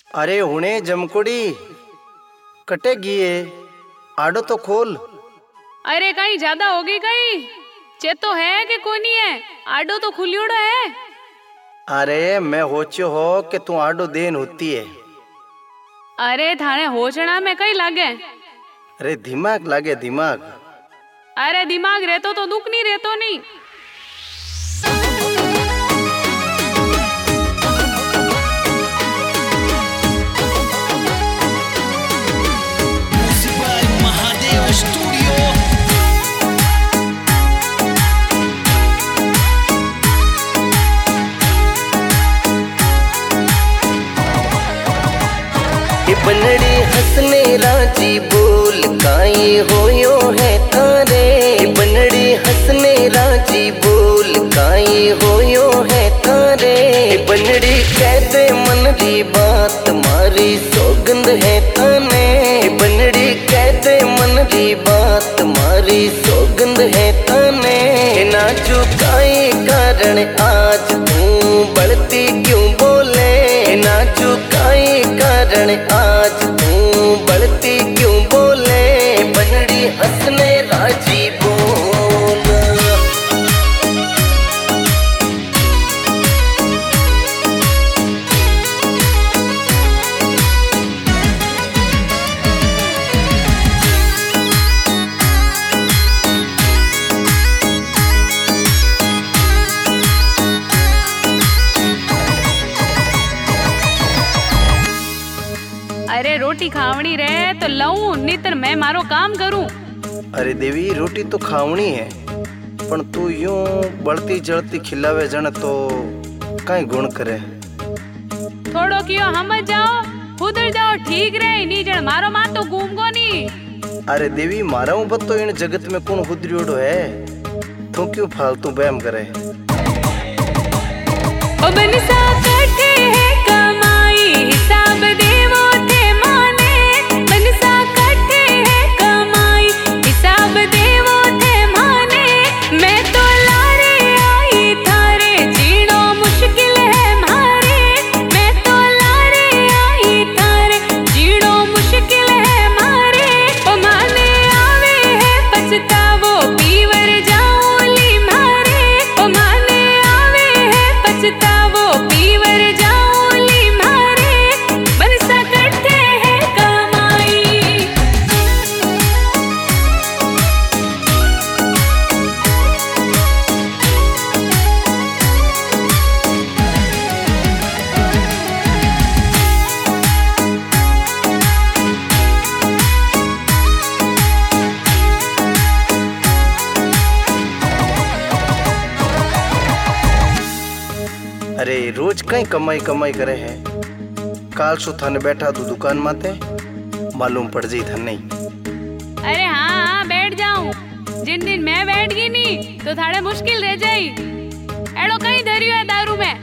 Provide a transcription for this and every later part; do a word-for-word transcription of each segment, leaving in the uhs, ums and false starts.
अरे हुणे जमकुड़ी कटेगी है, आडो तो खोल। अरे कहीं ज्यादा होगी कहीं चेतो है कि कोनी है, आडो तो खुलियोड़ो है। अरे मैं होच्यो हो कि तू आडो देन होती है। अरे थाने होचना में कई लागे। अरे दिमाग लागे दिमाग। अरे दिमाग रहतो तो दुख नहीं रहतो नहीं। बनड़ी हंसने राजी बोल काई होयो है तारे। बनड़ी हंसने राजी बोल काई होयो है तारे। बनड़ी कहते मन री बात मारी सौगंध है ताने। बनड़ी कहते मन री बात मारी सौगंध है ताने। ना चुकाई कारण आज तू बढ़ती क्यों बोले। ना चुकाई कारण आज तू बढ़ती क्यों बोले। बनड़ी हंसने राजी बोल। अरे रोटी खावनी रहे तो लऊं नितर मैं मारो काम करूं। अरे देवी रोटी तो खावनी है पण तू यूं बढ़ती जलती खिलावे जन तो कई गुण करे। थोड़ो कियो समझ जाओ उधर जाओ ठीक रहे नी जन मारो मां तो घूमगो नी। अरे देवी मारा हूं बत तो इन जगत में कौन हुदरियोड़ो है। तू क्यों फालतू बहम करे। ओ बनसा कटे है कमाई हिसाब देवो थे माने। बनसा कटे है कमाई हिसाब देवो थे माने। मैं तो लारे आई थारे जीणो मुश्किल है मारे। मैं तो लारे आई थारे जीणो मुश्किल है मारे। ओ माने आवे है पछतावो पीवर जाऊली मारे। ओ माने आवे है पछतावो पीवर जाऊली मारे। बनसा करते हैं कमाई। अरे रोज कई कमाई कमाई करे है। काल सु थाने बैठा तू दुकान माते मालूम पड़ जाई था नहीं। अरे हाँ हाँ बैठ जाऊं। जिन दिन मैं बैठ गई नी तो थाड़े मुश्किल रह जाई। एड़ो कहीं धरियो है दारू में।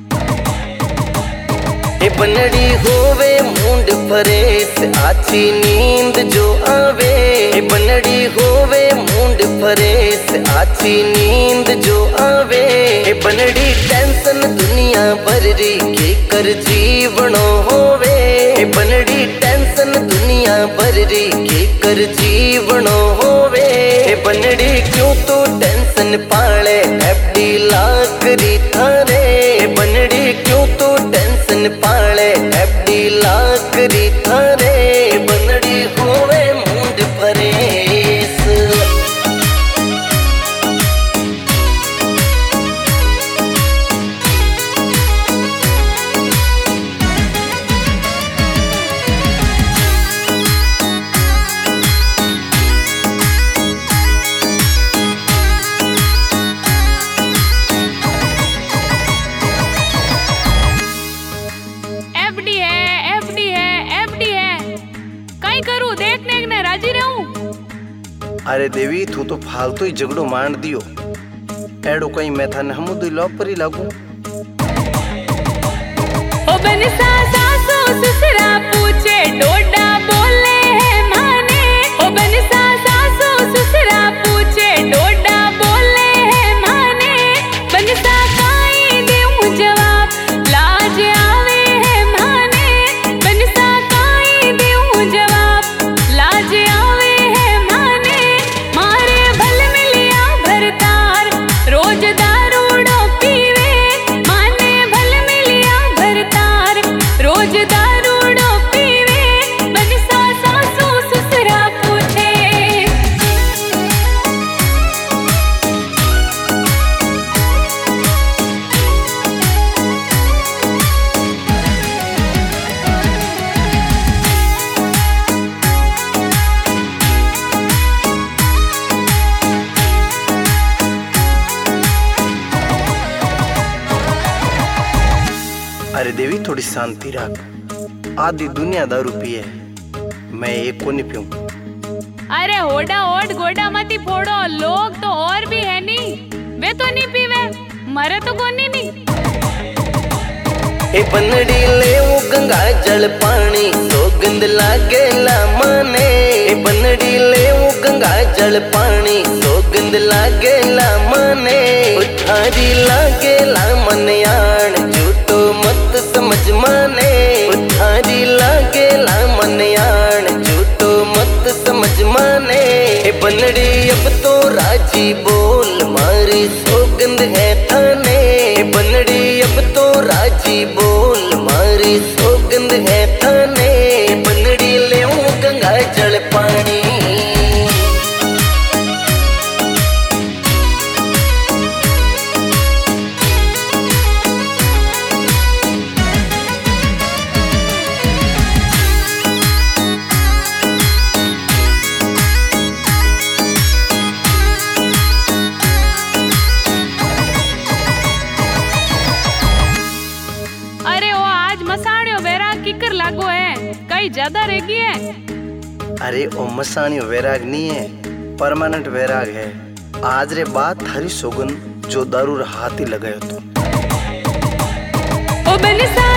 ए बनड़ी होवे मुंड फरेस आछी नींद जो आवे। ए बनड़ी होवे मुंड फरेस आछी नींद जो आवे। ए बनड़ी टेंशन दुनिया भर री के कर जीवनो होवे। ए बनड़ी टेंशन दुनिया भर री के कर जीवनो होवे। ए बनड़ी क्यों तू टेंशन पाले एफडी लाकरी थारे। ए बनड़ी क्यों तू टेंशन पाले एफडी लाकरी थारे। बनड़ी होवे मुंड फरेस। एफडी है एफडी है एफडी है। कहीं करूं देखने ने राजी रहूं। अरे देवी तू तो फालतू ही झगड़ो मान दियो। एड़ो कहीं मैं थाने हमदुई लॉपरी लागू। ओ बनसा सासू ससुरा पूछे डोडा बोले है माने। ओ बनसा सासू ससुरा पूछे डोडा बोले है माने। बनसा काई देऊं जवाब लाज आवे है माने। थोड़ी शांति रख। आधी दुनिया दारू पिए, मैं एक को नहीं पीऊं। अरे होड़ा ओट गोडा मती फोड़ो, लोग तो और भी है नी, वे तो नहीं पीवे, मरे तो कोनी नहीं। ए बनड़ी ले वो गंगा जल पानी, सौगंध लागे ला माने। ए बनड़ी ले वो गंगा जल पानी, सौगंध लागे ला माने। थारी लागे ला मनयाण, झूठो मत समझ माने। थारी लागे ला मनयाण, झूठो मत समझ माने। ए बनड़ी अब तो राजी बोल, मारी सौगंध है थाने। ए बनड़ी अब तो राजी बोल, मारी सौगंध है थाने। बनड़ी ले गंगा जल पानी। अरे वो आज मसाणियो वैराग किकर लागो है, कई ज्यादा रहेगी है। अरे ओ मसानी वैराग नहीं है, परमानेंट वैराग है। आज रे बात थारी सौगंध जो दारू रे हाथी लगायो तो। ओ बनिसा